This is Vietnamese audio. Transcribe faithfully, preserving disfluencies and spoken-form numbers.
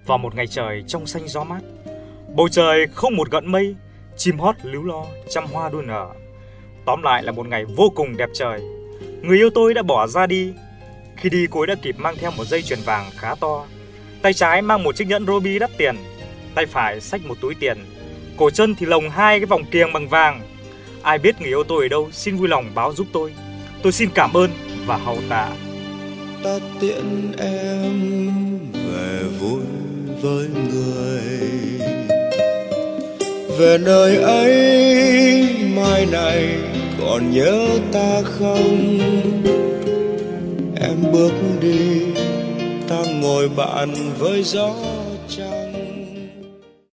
vào một ngày trời trong xanh gió mát. Bầu trời không một gợn mây, chim hót líu lo, trăm hoa đua nở. Tóm lại là một ngày vô cùng đẹp trời. Người yêu tôi đã bỏ ra đi. Khi đi cô ấy đã kịp mang theo một dây chuyền vàng khá to, tay trái mang một chiếc nhẫn ruby đắt tiền, tay phải xách một túi tiền, cổ chân thì lồng hai cái vòng kiềng bằng vàng. Ai biết người yêu tôi ở đâu xin vui lòng báo giúp tôi. Tôi xin cảm ơn và hậu tạ. Ta tiễn em về vui với người, về nơi ấy mai này còn nhớ ta không? Em bước đi, ta ngồi bạn với gió